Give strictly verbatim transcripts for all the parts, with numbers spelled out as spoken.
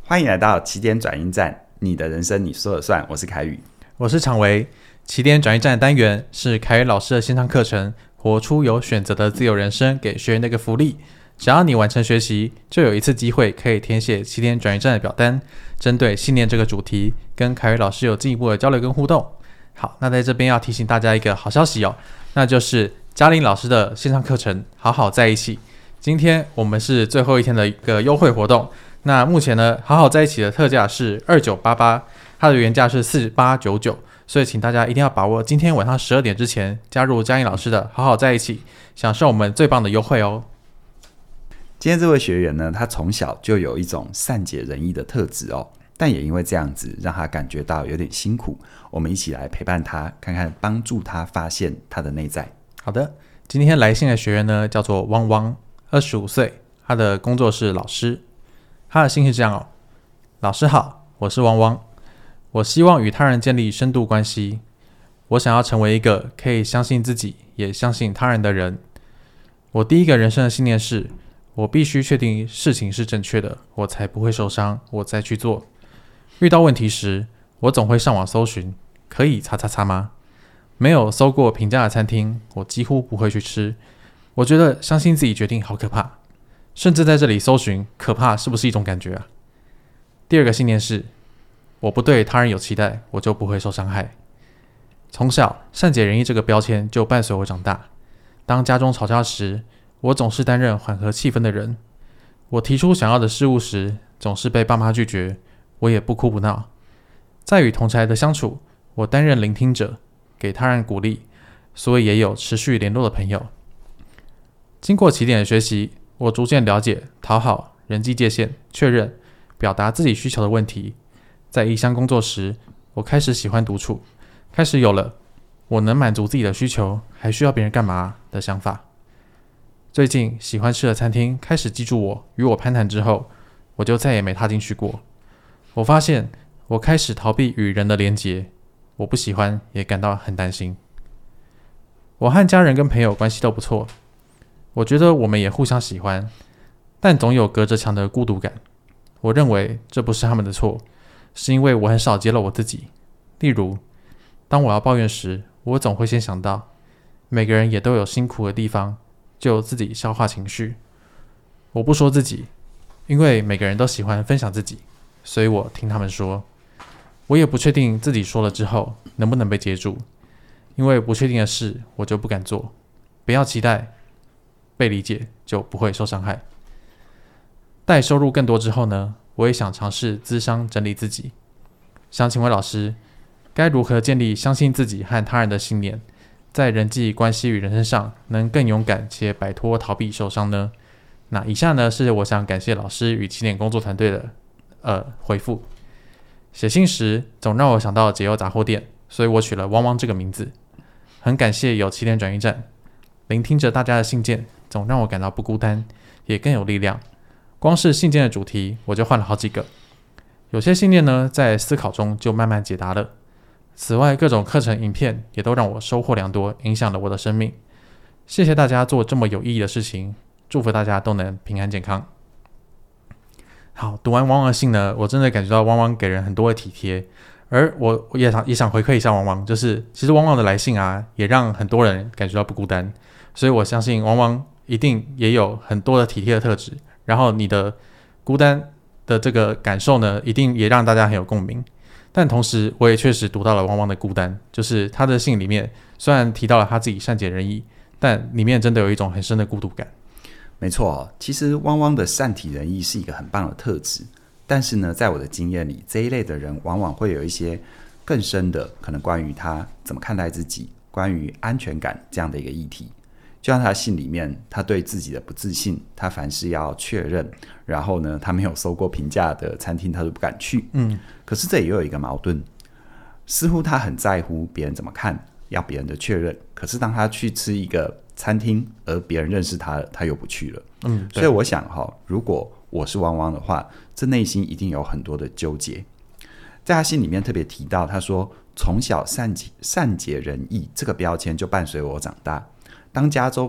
欢迎来到起点转运站，你的人生你说了算。我是凯宇， 我是常维。起点转运站的单元是凯宇老师的线上课程，活出有选择的自由人生，给学员的一个福利。只要你完成学习，就有一次机会可以填写起点转运站的表单，针对信念这个主题，跟凯宇老师有进一步的交流跟互动。好，那在这边要提醒大家一个好消息哦，那就是嘉玲老师的线上课程好好在一起，今天我们是最后一天的一个优惠活动。那目前呢，好好在一起的特价是二九八八，它的原价是四八九九，所以请大家一定要把握今天晚上十二点之前加入嘉玲老师的好好在一起，享受我们最棒的优惠哦。 今天这位学员呢，他从小就有一种善解人意的特质哦，但也因为这样子让他感觉到有点辛苦。我们一起来陪伴他，看看帮助他发现他的内在。 好的，今天来信的学员呢叫做汪汪，二十五岁，他的工作是老师。他的信是这样哦：老师好，我是汪汪，我希望与他人建立深度关系，我想要成为一个可以相信自己也相信他人的人。我第一个人生的信念是，我必须确定事情是正确的，我才不会受伤，我再去做。遇到问题时，我总会上网搜寻，可以叉叉叉吗？没有搜过评价的餐厅，我几乎不会去吃。我觉得相信自己决定好可怕，甚至在这里搜寻可怕是不是一种感觉啊？第二个信念是，我不对他人有期待，我就不会受伤害。从小善解人意这个标签就伴随我长大，当家中吵架时，我总是担任缓和气氛的人。我提出想要的事物时，总是被爸妈拒绝，我也不哭不闹。在与同侪的相处，我担任聆听者，给他人鼓励，所以也有持续联络的朋友。经过起点的学习，我逐渐了解讨好、人际界限、确认、表达自己需求的问题。在异乡工作时，我开始喜欢独处，开始有了我能满足自己的需求，还需要别人干嘛的想法。最近喜欢吃的餐厅开始记住我，与我攀谈之后，我就再也没踏进去过。我发现我开始逃避与人的连结，我不喜欢，也感到很担心。我和家人跟朋友关系都不错，我觉得我们也互相喜欢，但总有隔着墙的孤独感。我认为这不是他们的错，是因为我很少揭露我自己。例如，当我要抱怨时，我总会先想到每个人也都有辛苦的地方，就自己消化情绪。我不说自己，因为每个人都喜欢分享自己，所以我听他们说。我也不确定自己说了之后能不能被接住，因为不确定的事我就不敢做。不要期待被理解，就不会受伤害。待收入更多之后呢，我也想尝试咨商整理自己。想请问老师，该如何建立相信自己和他人的信念，在人际关系与人生上能更勇敢且摆脱逃避受伤呢？那以下呢是我想感谢老师与起点工作团队的呃回复。写信时总让我想到解忧杂货店，所以我取了汪汪这个名字。很感谢有起点转运站，聆听着大家的信件，总让我感到不孤单，也更有力量。光是信件的主题我就换了好几个，有些信念呢在思考中就慢慢解答了。此外，各种课程影片也都让我收获良多，影响了我的生命。谢谢大家做这么有意义的事情，祝福大家都能平安健康。好，读完汪汪的信呢，我真的感觉到汪汪给人很多的体贴，而我也想也想回馈一下汪汪，就是其实汪汪的来信啊，也让很多人感觉到不孤单，所以我相信汪汪一定也有很多的体贴的特质，然后你的孤单的这个感受呢，一定也让大家很有共鸣。但同时，我也确实读到了汪汪的孤单，就是他的信里面虽然提到了他自己善解人意，但里面真的有一种很深的孤独感。 没错，其实汪汪的善体人意是一个很棒的特质，但是呢，在我的经验里，这一类的人往往会有一些更深的，可能关于他怎么看待自己，关于安全感这样的一个议题。就像他的信里面，他对自己的不自信，他凡事要确认，然后呢，他没有收过评价的餐厅，他都不敢去。嗯，可是这也有一个矛盾，似乎他很在乎别人怎么看，要别人的确认，可是当他去吃一个餐厅，而别人认识他了，他又不去了。嗯，所以我想哈，如果我是汪汪的话，这内心一定有很多的纠结。在他信里面特别提到，他说从小善解善解人意这个标签就伴随我长大。当家中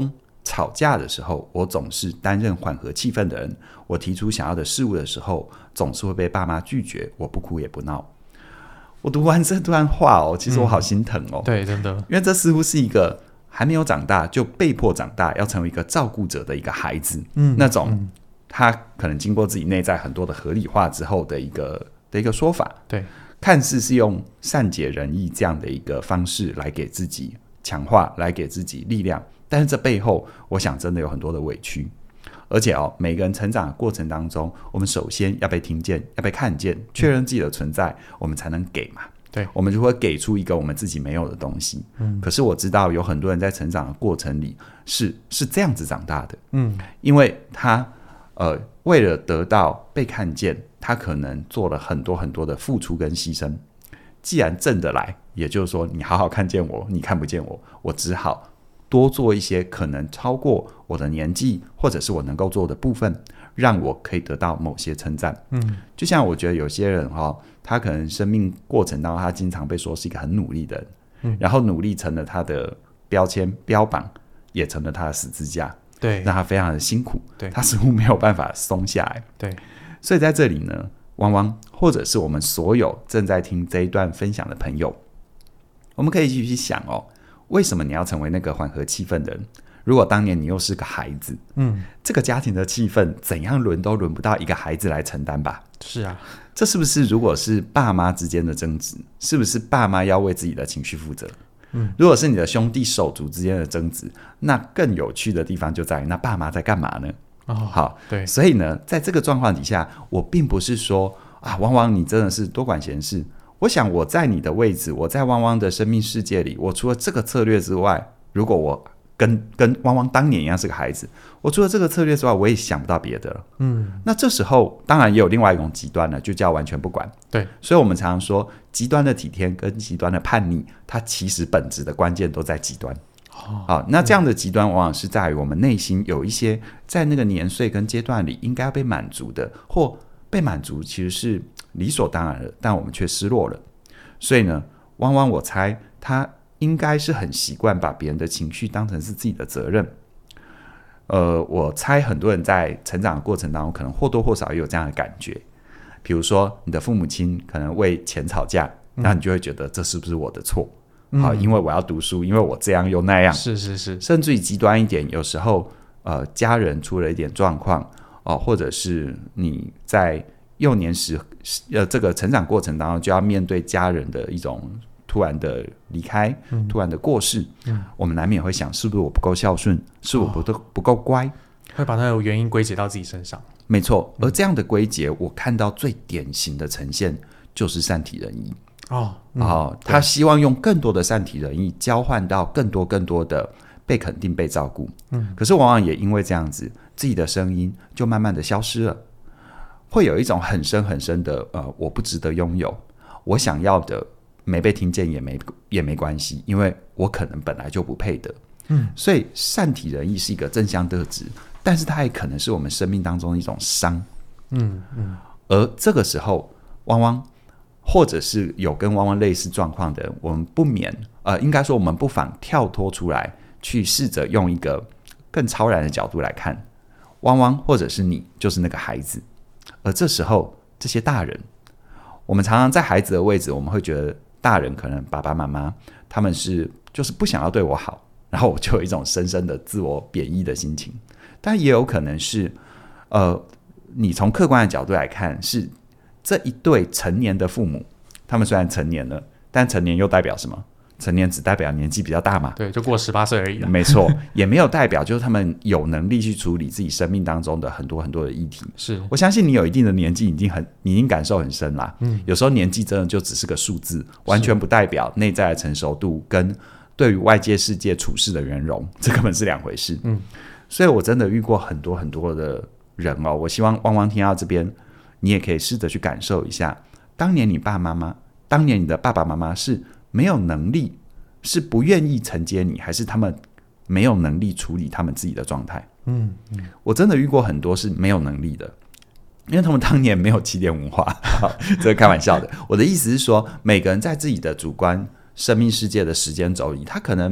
吵架的时候，我总是担任缓和气氛的人，我提出想要的事物的时候，总是会被爸妈拒绝，我不哭也不闹。我读完这段话哦，其实我好心疼哦、 嗯、对，真的， 因为这似乎是一个还没有长大就被迫长大要成为一个照顾者的一个孩子、嗯、那种、嗯、他可能经过自己内在很多的合理化之后的一个的一个说法。 对， 看似是用善解人意这样的一个方式来给自己强化，来给自己力量，但是这背后我想真的有很多的委屈。而且哦，每个人成长的过程当中，我们首先要被听见，要被看见，确认自己的存在，我们才能给嘛。 对， 我们就会给出一个我们自己没有的东西。嗯，可是我知道有很多人在成长的过程里是是这样子长大的。嗯，因为他呃为了得到被看见，他可能做了很多很多的付出跟牺牲。既然挣得来，也就是说你好好看见我，你看不见我，我只好多做一些可能超过我的年纪或者是我能够做的部分，让我可以得到某些称赞。嗯，就像我觉得有些人、哦、他可能生命过程当中他经常被说是一个很努力的人、嗯、然后努力成了他的标签标榜，也成了他的十字架， 对， 让他非常的辛苦， 对， 他似乎没有办法松下来。 对， 所以在这里呢，汪汪或者是我们所有正在听这一段分享的朋友，我们可以继续去想哦，为什么你要成为那个缓和气氛的人？如果当年你又是个孩子，嗯，这个家庭的气氛怎样轮都轮不到一个孩子来承担吧？ 是啊， 这是不是如果是爸妈之间的争执，是不是爸妈要为自己的情绪负责？嗯，如果是你的兄弟手足之间的争执，那更有趣的地方就在于，那爸妈在干嘛呢？ 哦， 好， 对， 所以呢，在这个状况底下，我并不是说啊，汪汪你真的是多管闲事。我想我在你的位置，我在汪汪的生命世界里，我除了这个策略之外，如果我跟跟汪汪当年一样是个孩子，我除了这个策略之外，我也想不到别的了。嗯，那这时候当然也有另外一种极端了，就叫完全不管。 对， 所以我们常常说，极端的体贴跟极端的叛逆，它其实本质的关键都在极端。哦，好，那这样的极端往往是在于我们内心有一些在那个年岁跟阶段里应该要被满足的，或被满足其实是理所当然的，但我们却失落了。所以呢，汪汪我猜他应该是很习惯把别人的情绪当成是自己的责任。呃，我猜很多人在成长的过程当中，可能或多或少也有这样的感觉。比如说，你的父母亲可能为钱吵架，嗯、那你就会觉得这是不是我的错？嗯、好，因为我要读书，因为我这样又那样。 是是是， 甚至于极端一点，有时候呃，家人出了一点状况哦、呃，或者是你在幼年时呃这个成长过程当中，就要面对家人的一种突然的离开、嗯、突然的过世、嗯，我们难免会想，是不是我不够孝顺，是我不、哦、不够乖， 会把那个原因归结到自己身上。 没错，而这样的归结，我看到最典型的呈现就是善体人意。 哦， 嗯哦，他希望用更多的善体人意交换到更多更多的被肯定、被照顾。嗯，可是往往也因为这样子，自己的声音就慢慢的消失了，会有一种很深很深的呃，我不值得拥有，我想要的没被听见也没也没关系，因为我可能本来就不配的。嗯，所以善体人意是一个正向特质，但是它也可能是我们生命当中的一种伤。嗯嗯，而这个时候，汪汪。或者是有跟汪汪类似状况的人，我们不免呃，应该说我们不妨跳脱出来，去试着用一个更超然的角度来看，汪汪或者是你就是那个孩子。而这时候这些大人，我们常常在孩子的位置，我们会觉得大人可能爸爸妈妈他们是就是不想要对我好，然后我就有一种深深的自我贬义的心情。但也有可能是呃，你从客观的角度来看，是这一对成年的父母，他们虽然成年了，但成年又代表什么？成年只代表年纪比较大嘛， 对，就过十八岁而已啦。 没错，也没有代表就是他们有能力去处理自己生命当中的很多很多的议题。 是， 我相信你有一定的年纪，已经很，你已经感受很深啦。嗯，有时候年纪真的就只是个数字，完全不代表内在的成熟度跟对于外界世界处事的圆融，这根本是两回事。嗯，所以我真的遇过很多很多的人哦。我希望汪汪听到这边，你也可以试着去感受一下，当年你爸妈妈，当年你的爸爸妈妈是没有能力，是不愿意承接你，还是他们没有能力处理他们自己的状态？嗯嗯，我真的遇过很多是没有能力的，因为他们当年没有起点文化，这是开玩笑的。我的意思是说，每个人在自己的主观生命世界的时间轴里，他可能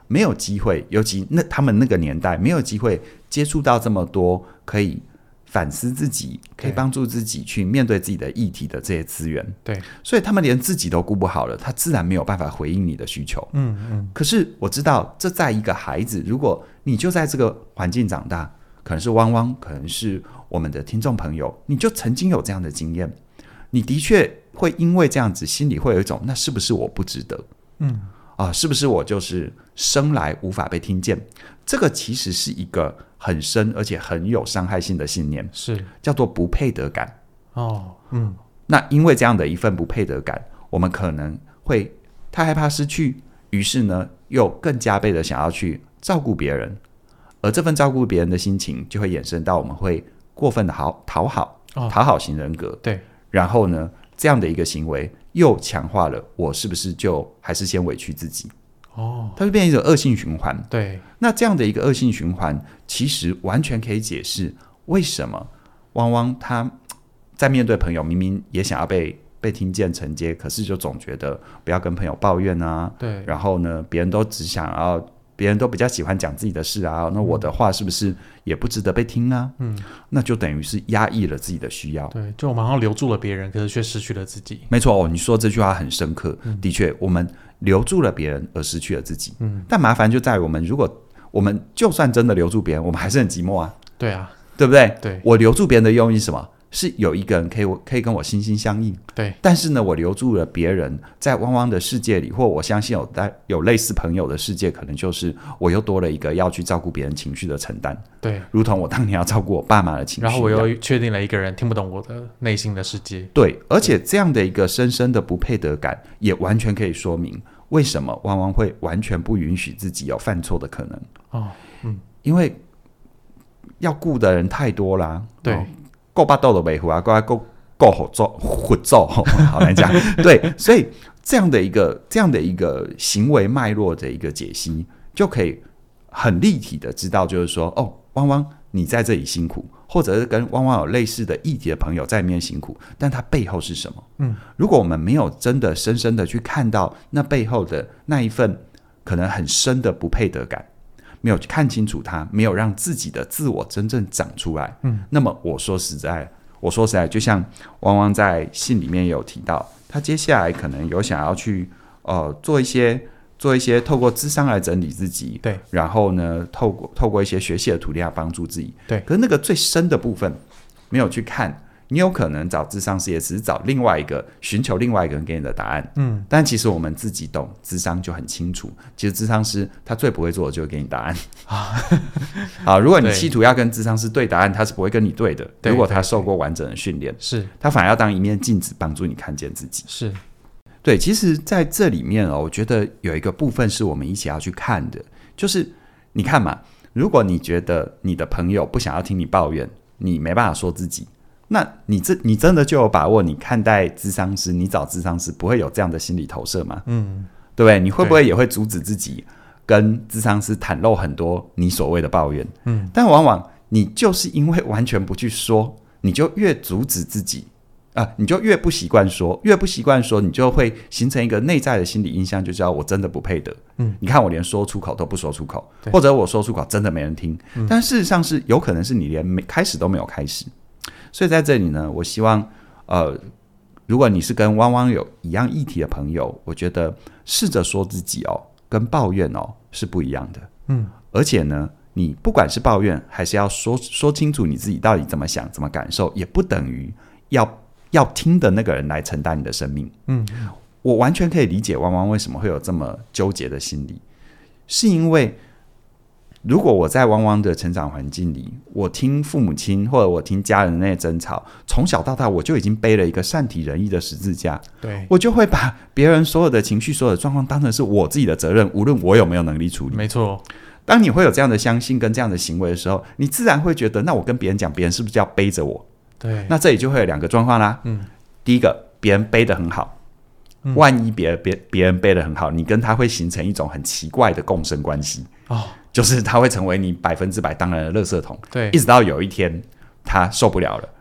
没有机会，尤其那他们那个年代没有机会接触到这么多可以反思自己，可以帮助自己去面对自己的议题的这些资源。 对， 所以他们连自己都顾不好了，他自然没有办法回应你的需求。 嗯嗯。 可是我知道，这在一个孩子，如果你就在这个环境长大，可能是汪汪，可能是我们的听众朋友，你就曾经有这样的经验，你的确会因为这样子，心里会有一种，那是不是我不值得？嗯。啊，是不是我就是生来无法被听见？这个其实是一个很深而且很有伤害性的信念， 是叫做不配得感。 哦，嗯， 那因为这样的一份不配得感，我们可能会太害怕失去，于是呢，又更加倍的想要去照顾别人，而这份照顾别人的心情，就会衍生到我们会过分的好讨好， 哦， 讨好型人格。 对， 然后呢，这样的一个行为又强化了我是不是就还是先委屈自己。 哦， 它就变成一种恶性循环。 对， 那这样的一个恶性循环，其实完全可以解释为什么汪汪他在面对朋友，明明也想要被被听见承接，可是就总觉得不要跟朋友抱怨啊。 对， 然后呢，别人都只想要，别人都比较喜欢讲自己的事啊，那我的话是不是也不值得被听啊？嗯，那就等于是压抑了自己的需要。 对，就我们好像留住了别人，可是却失去了自己。 没错哦，你说这句话很深刻。嗯，的确，我们留住了别人而失去了自己。嗯，但麻烦就在于我们，如果我们就算真的留住别人，我们还是很寂寞啊。 对啊， 对不对？ 对， 我留住别人的用意是什么？是有一个人可以可以跟我心心相印。 对， 但是呢，我留住了别人，在汪汪的世界里，或我相信有有类似朋友的世界，可能就是我又多了一个要去照顾别人情绪的承担。 对， 如同我当年要照顾我爸妈的情绪， 然后我又确定了一个人听不懂我的内心的世界。 对，而且这样的一个深深的不配得感，也完全可以说明为什么汪汪会完全不允许自己有犯错的可能。 哦，嗯， 因为要顾的人太多啦。 对。 哦，够巴豆的维护啊，够够够好做混做，好难讲。对，所以这样的一个这样的一个行为脉络的一个解析，就可以很立体的知道，就是说，哦，汪汪你在这里辛苦，或者是跟汪汪有类似的议题的朋友在里面辛苦，但他背后是什么？嗯，如果我们没有真的深深的去看到那背后的那一份可能很深的不配得感，没有看清楚它，没有让自己的自我真正长出来，嗯，那么我说实在，我说实在，就像汪汪在信里面也有提到，他接下来可能有想要去呃做一些做一些透过諮商来整理自己， 对， 然后呢，透过透过一些学习的途径来帮助自己， 对， 可是那个最深的部分没有去看。你有可能找諮商师也只是找另外一个寻求另外一个人给你的答案，嗯，但其实我们自己懂諮商就很清楚，其实諮商师他最不会做的就是给你答案好，如果你企图要跟諮商师对答案，他是不会跟你对的。如果他受过完整的训练， 是他反而要当一面镜子帮助你看见自己。 是对，其实在这里面哦，我觉得有一个部分是我们一起要去看的，就是你看嘛，如果你觉得你的朋友不想要听你抱怨，你没办法说自己，那你这你真的就有把握？你看待諮商师，你找諮商师不会有这样的心理投射吗？嗯，对不对？你会不会也会阻止自己跟諮商师袒露很多你所谓的抱怨？嗯，但往往你就是因为完全不去说，你就越阻止自己啊、呃，你就越不习惯说，越不习惯说，你就会形成一个内在的心理印象，就叫我真的不配得。嗯，你看我连说出口都不说出口，或者我说出口真的没人听。嗯，但事实上是有可能是你连没开始都没有开始。所以在这里呢，我希望，呃，如果你是跟汪汪有一样议题的朋友，我觉得试着说自己哦，跟抱怨哦是不一样的。嗯，而且呢，你不管是抱怨，还是要说说清楚你自己到底怎么想、怎么感受，也不等于要要听的那个人来承担你的生命。嗯，我完全可以理解汪汪为什么会有这么纠结的心理，是因为。如果我在汪汪的成长环境里，我听父母亲或者我听家人的那些争吵，从小到大我就已经背了一个善体人意的十字架， 对， 我就会把别人所有的情绪、所有的状况当成是我自己的责任，无论我有没有能力处理。 没错， 当你会有这样的相信跟这样的行为的时候，你自然会觉得，那我跟别人讲，别人是不是就要背着我？ 对， 那这里就会有两个状况啦。嗯，第一个，别人背得很好，嗯、万一别别别人背得很好，你跟他会形成一种很奇怪的共生关系。哦。就是他会成为你百分之百当然的垃圾桶， 对， 一直到有一天他受不了了，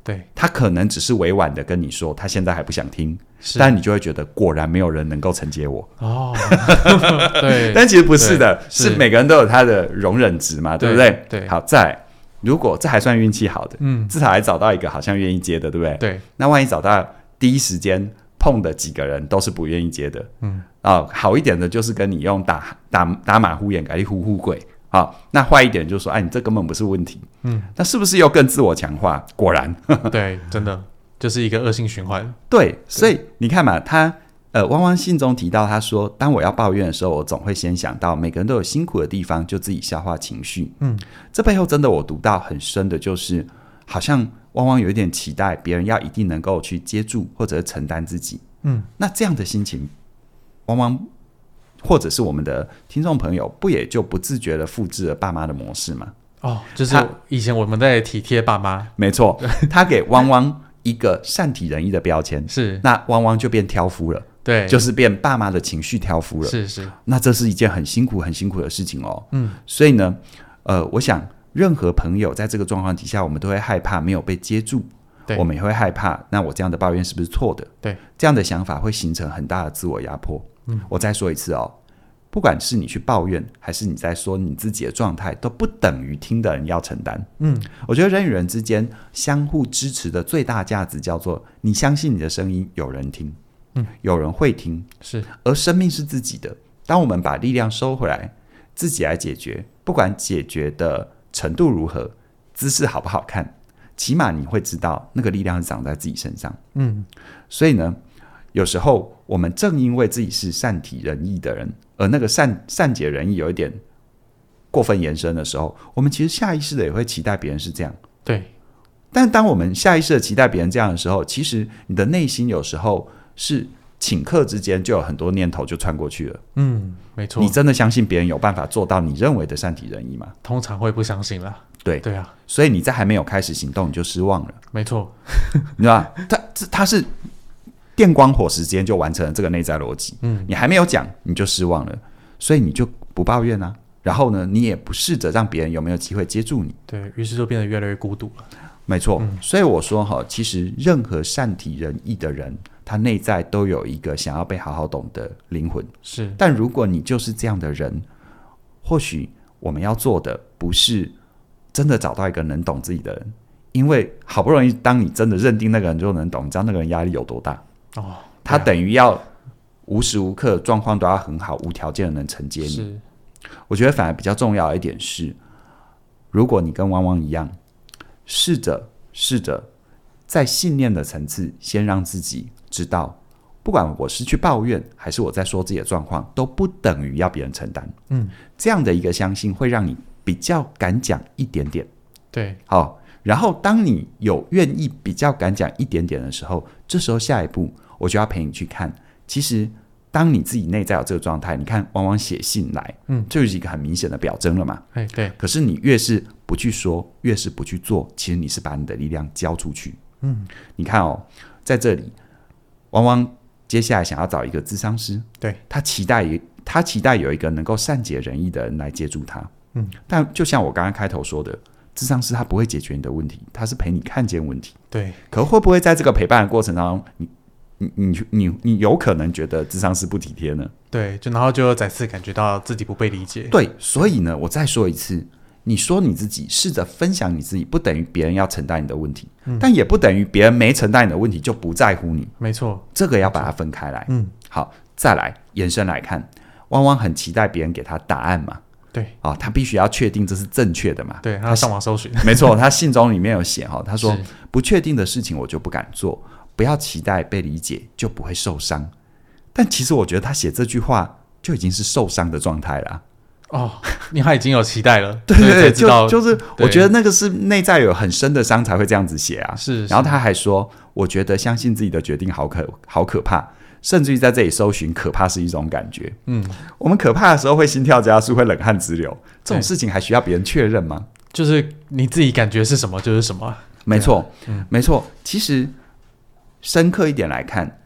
对， 他可能只是委婉的跟你说他现在还不想听，但你就会觉得果然没有人能够承接我哦对， 但其实不是的，是每个人都有他的容忍值嘛，对不对？ 对， 好，再来，如果这还算运气好的，嗯，至少还找到一个好像愿意接的，对不对？ 对， 那万一找到第一时间碰的几个人都是不愿意接的，嗯，哦，好一点的就是跟你用打打打马虎眼，给你呼呼鬼。好，那坏一点就是说，哎，你这根本不是问题。嗯，那是不是又更自我强化？果然， 对，真的就是一个恶性循环。 对，所以你看嘛，他呃，汪汪信中提到，他说，当我要抱怨的时候，我总会先想到每个人都有辛苦的地方，就自己消化情绪。嗯，这背后真的我读到很深的，就是好像汪汪有一点期待别人要一定能够去接住或者承担自己。嗯，那这样的心情，汪汪。或者是我们的听众朋友，不也就不自觉的复制了爸妈的模式吗？ 哦，就是以前我们在体贴爸妈， 没错，他给汪汪一个善体人意的标签， 是那汪汪就变挑夫了， 对， 就是变爸妈的情绪挑夫了， 是是， 那这是一件很辛苦很辛苦的事情哦。嗯，所以呢，呃，我想任何朋友在这个状况底下，我们都会害怕没有被接住。我们也会害怕，那我这样的抱怨是不是错的？ 对， 这样的想法会形成很大的自我压迫。嗯，我再说一次哦，不管是你去抱怨，还是你在说你自己的状态，都不等于听的人要承担。嗯，我觉得人与人之间相互支持的最大价值叫做你相信你的声音有人听，嗯，有人会听， 是。 而生命是自己的，当我们把力量收回来，自己来解决，不管解决的程度如何，姿势好不好看。起码你会知道那个力量是长在自己身上。嗯，所以呢，有时候我们正因为自己是善体人意的人，而那个善善解人意有一点过分延伸的时候，我们其实下意识的也会期待别人是这样。 对， 但当我们下意识的期待别人这样的时候，其实你的内心有时候是顷刻之间就有很多念头就穿过去了。 嗯，没错。 你真的相信别人有办法做到你认为的善体人意吗？ 通常会不相信啦。 对对啊， 所以你在还没有开始行动，你就失望了。 没错， 你知道吧？它它是电光火石间就完成了这个内在逻辑。嗯，你还没有讲，你就失望了，所以你就不抱怨啊。然后呢，你也不试着让别人有没有机会接住你。 对，于是就变得越来越孤独了。 没错，嗯、所以我说哈，其实任何善体人意的人，他内在都有一个想要被好好懂的灵魂。 是， 但如果你就是这样的人，或许我们要做的不是真的找到一个能懂自己的人，因为好不容易当你真的认定那个人就能懂，你知道那个人压力有多大哦？啊、他等于要无时无刻状况都要很好，无条件的能承接你。 是， 我觉得反而比较重要的一点是，如果你跟汪汪一样，试着试着在信念的层次，先让自己知道，不管我是去抱怨，还是我在说自己的状况，都不等于要别人承担。嗯，这样的一个相信会让你比较敢讲一点点。 对， 好，然后当你有愿意比较敢讲一点点的时候，这时候下一步我就要陪你去看，其实当你自己内在有这个状态，你看往往写信来，嗯，就是一个很明显的表征了嘛。 哎，对。 可是你越是不去说，越是不去做，其实你是把你的力量交出去。嗯，你看哦，在这里，往往接下来想要找一个諮商師， 对， 他期待他期待有一个能够善解人意的人来接住他。嗯，但就像我刚刚开头说的，諮商師他不会解决你的问题，他是陪你看见问题。 对， 可会不会在这个陪伴的过程当中，你你你你你有可能觉得諮商師不体贴呢？ 对，就然后就再次感觉到自己不被理解。 对，所以呢，我再说一次，你说你自己，试着分享你自己，不等于别人要承担你的问题，嗯、但也不等于别人没承担你的问题就不在乎你。 没错， 这个要把它分开来。嗯，好，再来延伸来看，汪汪很期待别人给他答案嘛。 对， 哦，他必须要确定这是正确的嘛。 对，他上网搜寻。 没错，他信中里面有写哈，他说不确定的事情我就不敢做，不要期待被理解，就不会受伤。但其实我觉得他写这句话就已经是受伤的状态了。 哦，因为他已经有期待了。 对对对，就就是我觉得那个是内在有很深的伤才会这样子写啊。 是， 然后他还说，我觉得相信自己的决定好可好可怕。甚至于在这里搜寻可怕是一种感觉。嗯，我们可怕的时候会心跳加速，会冷汗直流，这种事情还需要别人确认吗？ 就是你自己感觉是什么就是什么。 没错、啊嗯、没错。其实深刻一点来看，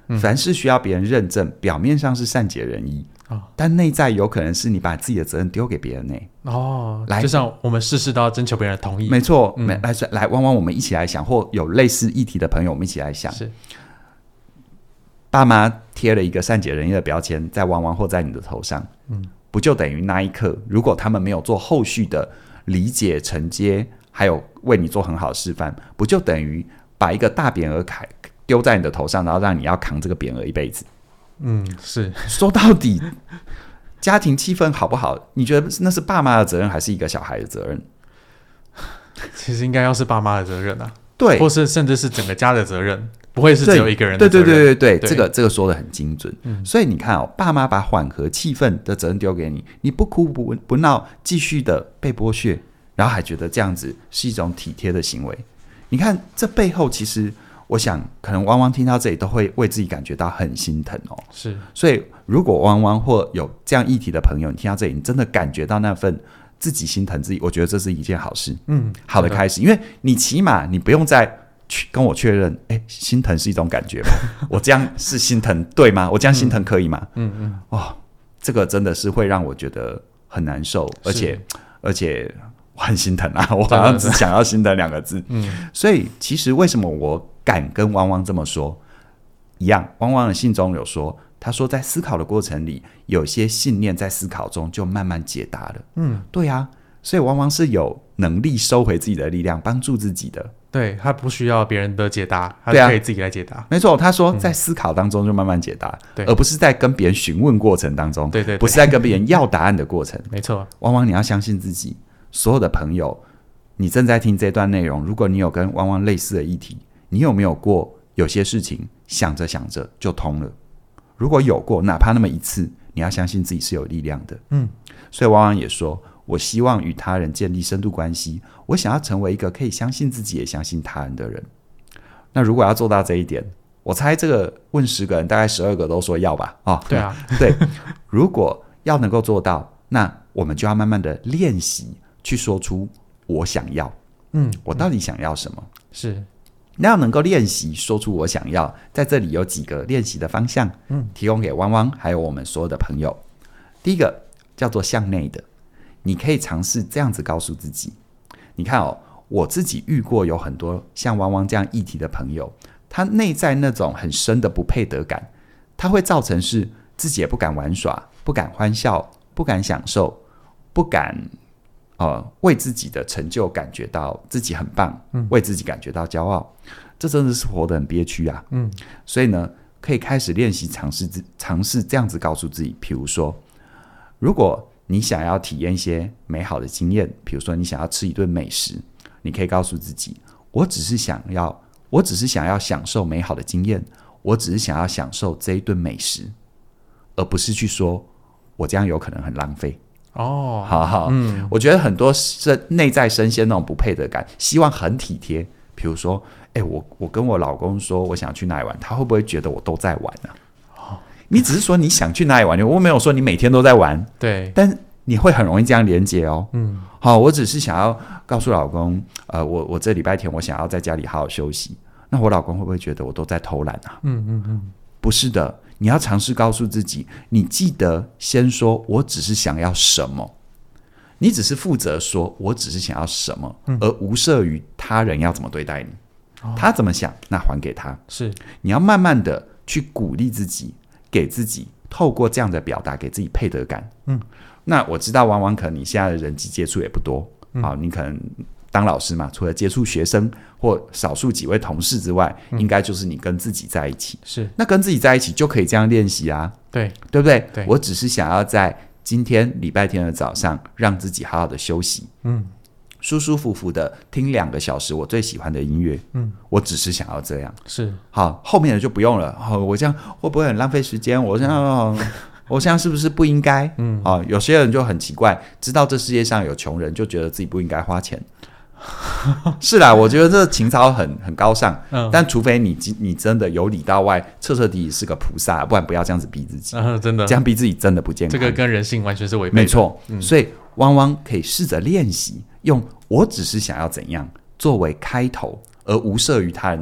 嗯、凡事需要别人认证，表面上是善解人意、哦、但内在有可能是你把自己的责任丢给别人呢。 哦，来，就像我们事事都要征求别人的同意。 没错、嗯、来来汪汪，我们一起来想，或有类似议题的朋友我们一起来想。 是， 爸妈贴了一个善解人意的标签在汪汪或在你的头上，嗯，不就等于那一刻如果他们没有做后续的理解承接，还有为你做很好的示范，不就等于把一个大匾额丢在你的头上，然后让你要扛这个匾额一辈子？ 嗯，是。说到底家庭气氛好不好，你觉得那是爸妈的责任还是一个小孩的责任？ 其实应该要是爸妈的责任啊， 对， 或是甚至是整个家的责任，不会是只有一个人的责任。 对对对对 对, 对， 这个这个说得很精准、嗯、所以你看哦，爸妈把缓和气氛的责任丢给你，你不哭不不闹，继续的被剥削，然后还觉得这样子是一种体贴的行为。你看这背后，其实我想可能汪汪听到这里都会为自己感觉到很心疼哦。 是， 所以如果汪汪或有这样议题的朋友，你听到这里，你真的感觉到那份自己心疼自己，我觉得这是一件好事，嗯，好的开始，因为你起码你不用再跟我确认，哎，心疼是一种感觉吗？我这样是心疼对吗？我这样心疼可以吗？嗯嗯，哦，这个真的是会让我觉得很难受，而且而且我很心疼啊，我好像只想要心疼两个字。嗯，所以其实为什么我敢跟汪汪这么说？一样，汪汪的信中有说，他说在思考的过程里，有些信念在思考中就慢慢解答了。嗯，对啊，所以汪汪是有能力收回自己的力量，帮助自己的。 对，他不需要别人的解答，他可以自己来解答。啊、 没错，他说在思考当中就慢慢解答，嗯、而不是在跟别人询问过程当中。 对 对, 对， 不是在跟别人要答案的过程。 没错， 汪汪，你要相信自己。所有的朋友，你正在听这段内容，如果你有跟汪汪类似的议题，你有没有过有些事情想着想着就通了？如果有过，哪怕那么一次，你要相信自己是有力量的。嗯，所以汪汪也说，我希望与他人建立深度关系，我想要成为一个可以相信自己也相信他人的人。那如果要做到这一点，我猜这个问十个人大概十二个都说要吧。哦， 对啊， 对，如果要能够做到，那我们就要慢慢的练习去说出我想要。嗯，我到底想要什么？ 是， 那要能够练习说出我想要，在这里有几个练习的方向，嗯，提供给汪汪还有我们所有的朋友。第一个叫做向内的，你可以尝试这样子告诉自己。你看哦，我自己遇过有很多像汪汪这样议题的朋友，他内在那种很深的不配得感，他会造成是自己也不敢玩耍，不敢欢笑，不敢享受，不敢呃，为自己的成就感觉到自己很棒、嗯、为自己感觉到骄傲，这真的是活得很憋屈啊。嗯，所以呢，可以开始练习尝试尝试这样子告诉自己，比如说，如果你想要体验一些美好的经验，比如说你想要吃一顿美食，你可以告诉自己，我只是想要我只是想要享受美好的经验，我只是想要享受这一顿美食，而不是去说我这样有可能很浪费。哦，好好，嗯，我觉得很多内在深陷那种不配得感，希望很体贴。比如说，哎、欸，我我跟我老公说我想去哪里玩，他会不会觉得我都在玩呢、啊？哦，你只是说你想去哪里玩，我没有说你每天都在玩。 对， 但你会很容易这样连结哦。嗯，好，我只是想要告诉老公，呃，我我这礼拜天我想要在家里好好休息。那我老公会不会觉得我都在偷懒啊？嗯嗯嗯，不是的。你要尝试告诉自己，你记得先说我只是想要什么，你只是负责说我只是想要什么、嗯、而无涉于他人要怎么对待你、哦、他怎么想那还给他。是，你要慢慢的去鼓励自己，给自己透过这样的表达给自己配得感。嗯，那我知道往往可能你现在的人际接触也不多、嗯哦、你可能当老师嘛，除了接触学生或少数几位同事之外、嗯、应该就是你跟自己在一起。是，那跟自己在一起就可以这样练习啊。对，对不 对, 对？我只是想要在今天礼拜天的早上让自己好好的休息，嗯，舒舒服服的听两个小时我最喜欢的音乐，嗯，我只是想要这样。是，好，后面的就不用了。好，我这样会不会很浪费时间？我这样、哦、我这样是不是不应该？嗯，好，有些人就很奇怪，知道这世界上有穷人，就觉得自己不应该花钱。是啦，我觉得这情操很很高尚、嗯、但除非 你, 你真的由里到外彻彻底底是个菩萨，不然不要这样子逼自己、嗯、真的这样逼自己真的不健康， 这个跟人性完全是违背的。 没错、嗯、所以汪汪可以试着练习用我只是想要怎样作为开头，而无涉于他人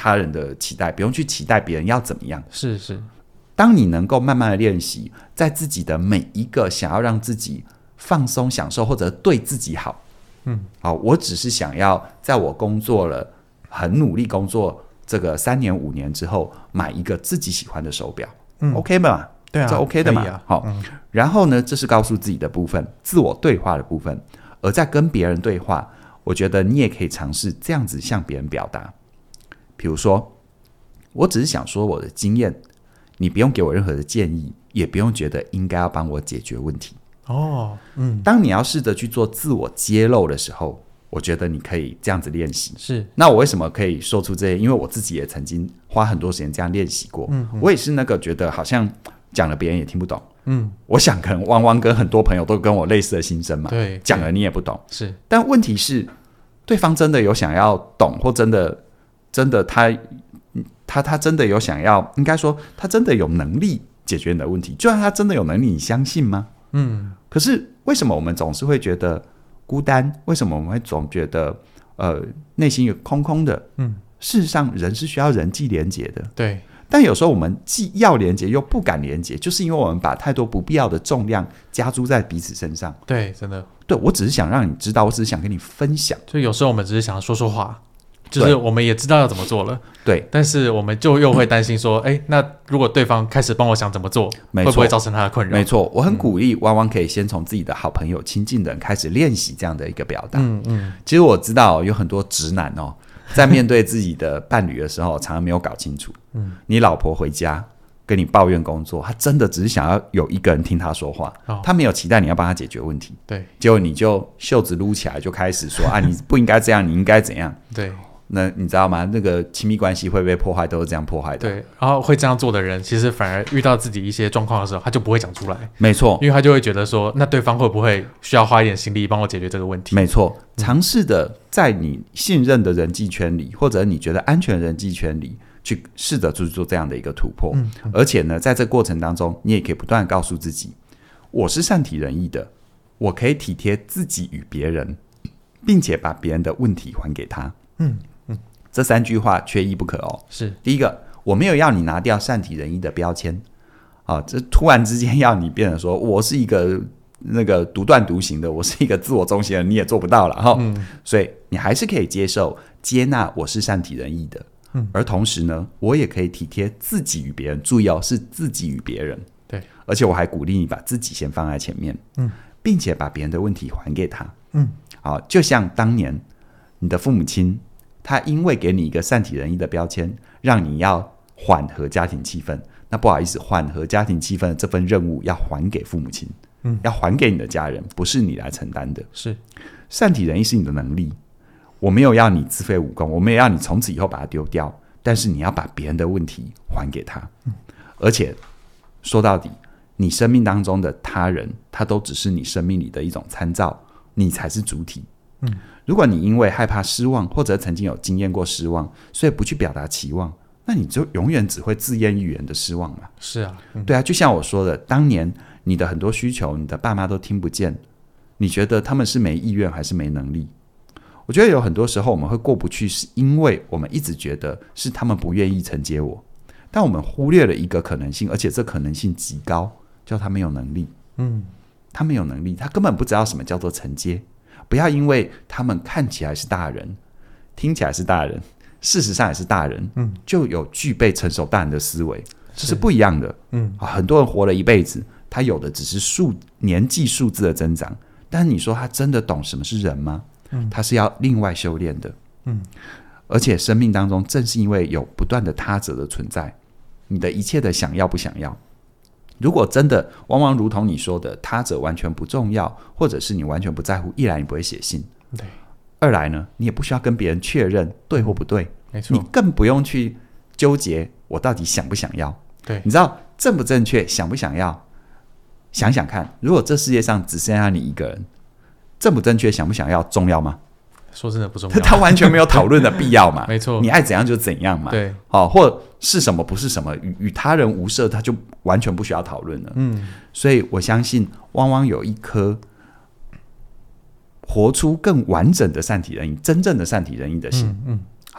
他人的期待，不用去期待别人要怎么样。 是是， 当你能够慢慢的练习，在自己的每一个想要让自己放松、享受或者对自己好， 嗯， 好，我只是想要在我工作了很努力工作这个三年五年之后，买一个自己喜欢的手表，嗯 ，OK 吗？ 对啊， 这 OK 的嘛。 啊、 好、嗯，然后呢，这是告诉自己的部分，自我对话的部分。而在跟别人对话，我觉得你也可以尝试这样子向别人表达。比如说，我只是想说我的经验，你不用给我任何的建议，也不用觉得应该要帮我解决问题。 哦，嗯， 当你要试着去做自我揭露的时候，我觉得你可以这样子练习。 是， 那我为什么可以说出这些？因为我自己也曾经花很多时间这样练习过。嗯嗯，我也是那个觉得好像讲了别人也听不懂。嗯，我想可能汪汪跟很多朋友都跟我类似的心声嘛。 对， 讲了你也不懂。 是， 但问题是，对方真的有想要懂，或真的真的他他他真的有想要，应该说他真的有能力解决你的问题。就算他真的有能力，你相信吗？嗯。可是为什么我们总是会觉得孤单？为什么我们会总觉得呃内心有空空的？嗯，事实上人是需要人际连结的。 对。 但有时候我们既要连结又不敢连结，就是因为我们把太多不必要的重量加诸在彼此身上。 对，真的。 对，我只是想让你知道，我只是想跟你分享。 就有时候我们只是想说说话，就是我们也知道要怎么做了， 对， 但是我们就又会担心说，哎，那如果对方开始帮我想怎么做，会不会造成他的困扰？ 没错，我很鼓励汪汪可以先从自己的好朋友、亲近的人开始练习这样的一个表达。嗯嗯，其实我知道有很多直男哦。在面对自己的伴侣的时候，常常没有搞清楚。嗯，你老婆回家跟你抱怨工作，她真的只是想要有一个人听她说话，哦、她没有期待你要帮她解决问题。 对， 结果你就袖子撸起来就开始说啊，你不应该这样，你应该怎样？ 对， 那你知道吗？那个亲密关系会被破坏，都是这样破坏的。 对，然后会这样做的人，其实反而遇到自己一些状况的时候，他就不会讲出来。 没错， 因为他就会觉得说，那对方会不会需要花一点心力帮我解决这个问题？ 没错，尝试的在你信任的人际圈里，或者你觉得安全的人际圈里，去试着去做这样的一个突破。嗯嗯、而且呢，在这个过程当中，你也可以不断地告诉自己，我是善体人意的，我可以体贴自己与别人，并且把别人的问题还给他。嗯。这三句话缺一不可哦。 是第一个，我没有要你拿掉善体人意的标签，啊，这突然之间要你变成说我是一个那个独断独行的，我是一个自我中心的人，你也做不到了哈。嗯，所以你还是可以接受、接纳我是善体人意的。嗯，而同时呢，我也可以体贴自己与别人。注意哦，是自己与别人。 对， 而且我还鼓励你把自己先放在前面，嗯，并且把别人的问题还给他。嗯，好，就像当年你的父母亲。他因为给你一个善体人意的标签，让你要缓和家庭气氛，那不好意思，缓和家庭气氛的这份任务要还给父母亲，嗯，要还给你的家人，不是你来承担的。 是善体人意是你的能力，我没有要你自废武功，我没有要你从此以后把它丢掉，但是你要把别人的问题还给他。嗯，而且说到底，你生命当中的他人，他都只是你生命里的一种参照，你才是主体。嗯。如果你因为害怕失望，或者曾经有经验过失望，所以不去表达期望，那你就永远只会自言语言的失望嘛。 是啊、 嗯，对啊，就像我说的，当年你的很多需求，你的爸妈都听不见，你觉得他们是没意愿还是没能力？我觉得有很多时候我们会过不去，是因为我们一直觉得是他们不愿意承接我，但我们忽略了一个可能性，而且这可能性极高，叫他没有能力。嗯，他没有能力，他根本不知道什么叫做承接。不要因为他们看起来是大人，听起来是大人，事实上也是大人，嗯，就有具备成熟大人的思维，这是不一样的。嗯、啊，很多人活了一辈子，他有的只是数年纪数字的增长，但你说他真的懂什么是人吗？嗯，他是要另外修炼的。嗯，而且生命当中正是因为有不断的他者的存在，你的一切的想要不想要，如果真的往往如同你说的，他者完全不重要，或者是你完全不在乎，一来你不会写信， 对； 二来呢，你也不需要跟别人确认对或不对， 没错， 你更不用去纠结我到底想不想要。 对， 你知道正不正确，想不想要，想想看，如果这世界上只剩下你一个人，正不正确，想不想要，重要吗？ 说真的不重要， 他完全没有讨论的必要嘛。 没错， 你爱怎样就怎样嘛。 对， 哦，或是什么不是什么，与与他人无涉，他就完全不需要讨论了。嗯，所以我相信汪汪有一颗活出更完整的善体人意，真正的善体人意的心。嗯，嗯好，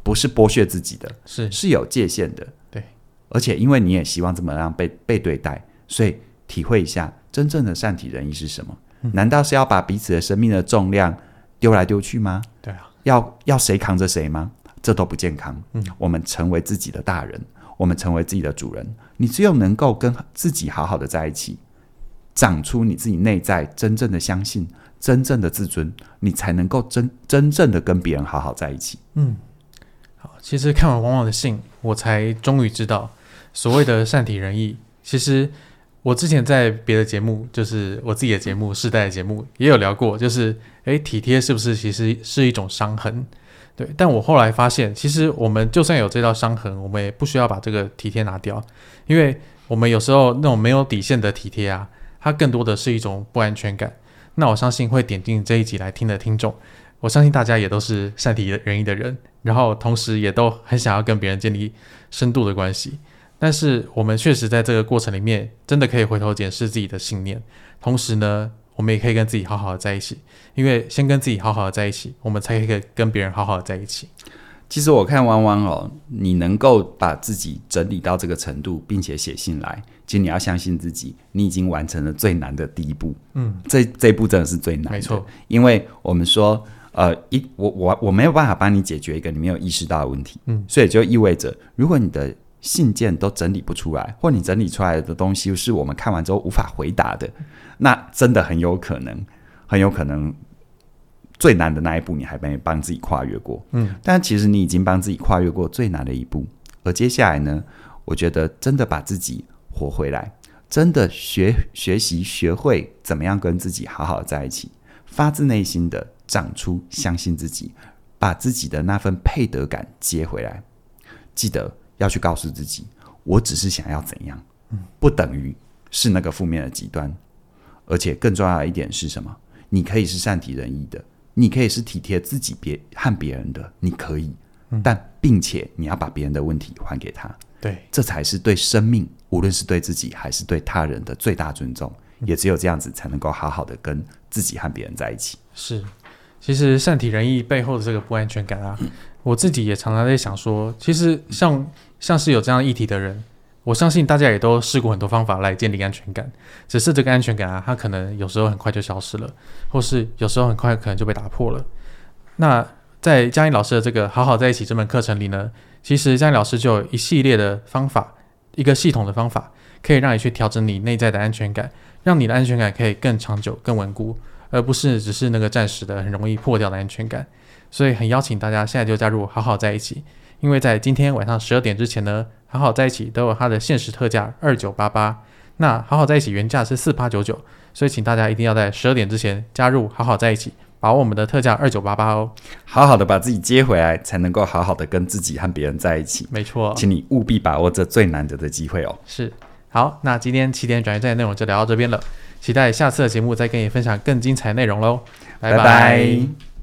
不是剥削自己的， 是是有界限的。 对， 而且因为你也希望这么样被被对待，所以体会一下真正的善体人意是什么。嗯、难道是要把彼此的生命的重量丢来丢去吗？ 对啊， 要要谁扛着谁吗？这都不健康。 嗯， 我们成为自己的大人，我们成为自己的主人，你只有能够跟自己好好的在一起，长出你自己内在真正的相信，真正的自尊，你才能够真真正的跟别人好好在一起。 嗯，好，其实看完汪汪的信，我才终于知道所谓的善体人意。其实我之前在别的节目，就是我自己的节目世代的节目也有聊过，就是诶，体贴是不是其实是一种伤痕？对，但我后来发现，其实我们就算有这道伤痕，我们也不需要把这个体贴拿掉，因为我们有时候那种没有底线的体贴啊，它更多的是一种不安全感。那我相信会点进这一集来听的听众，我相信大家也都是善体人意的人，然后同时也都很想要跟别人建立深度的关系。但是我们确实在这个过程里面，真的可以回头检视自己的信念，同时呢，我们也可以跟自己好好的在一起，因为先跟自己好好的在一起，我们才可以跟别人好好的在一起。 其实我看汪汪哦，你能够把自己整理到这个程度，并且写信来，其实你要相信自己，你已经完成了最难的第一步。嗯，这这一步真的是最难的， 没错。 因为我们说，呃，一我我我没有办法帮你解决一个你没有意识到的问题，嗯，所以就意味着，如果你的信件都整理不出来，或你整理出来的东西是我们看完之后无法回答的，那真的很有可能，很有可能最难的那一步你还没帮自己跨越过。嗯，但其实你已经帮自己跨越过最难的一步，而接下来呢，我觉得真的把自己活回来，真的学学习学会怎么样跟自己好好的在一起，发自内心的长出相信自己，把自己的那份配得感接回来。记得要去告诉自己，我只是想要怎样，不等于是那个负面的极端。而且更重要的一点是什么？你可以是善体人意的，你可以是体贴自己别和别人的，你可以，嗯、但并且你要把别人的问题还给他。 对， 这才是对生命，无论是对自己还是对他人的最大尊重。嗯、也只有这样子，才能够好好的跟自己和别人在一起。 是，其实善体人意背后的这个不安全感啊，嗯、我自己也常常在想说，其实像像是有这样议题的人，我相信大家也都试过很多方法来建立安全感，只是这个安全感啊，它可能有时候很快就消失了，或是有时候很快可能就被打破了。那在嘉义老师的这个好好在一起这门课程里呢，其实嘉义老师就有一系列的方法，一个系统的方法，可以让你去调整你内在的安全感，让你的安全感可以更长久更稳固，而不是只是那个暂时的很容易破掉的安全感。所以很邀请大家现在就加入好好在一起，因为在今天晚上十二点之前呢，好好在一起都有它的限时特价二九八八，那好好在一起原价是四八九九，所以请大家一定要在十二点之前加入好好在一起，把握我们的特价二九八八哦。 好好的把自己接回来，才能够好好的跟自己和别人在一起。 没错， 请你务必把握这最难得的机会哦。 是，好，那今天起点转运站的内容就聊到这边了，期待下次的节目再跟你分享更精彩内容喽，拜拜。 拜拜。